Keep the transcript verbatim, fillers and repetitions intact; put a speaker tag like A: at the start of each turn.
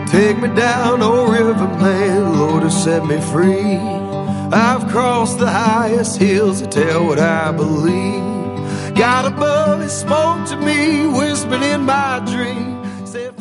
A: Take me down, oh river man, Lord, to set me free. I've crossed the highest hills to tell what I believe. God above has spoke to me, whispering in my dream. Said,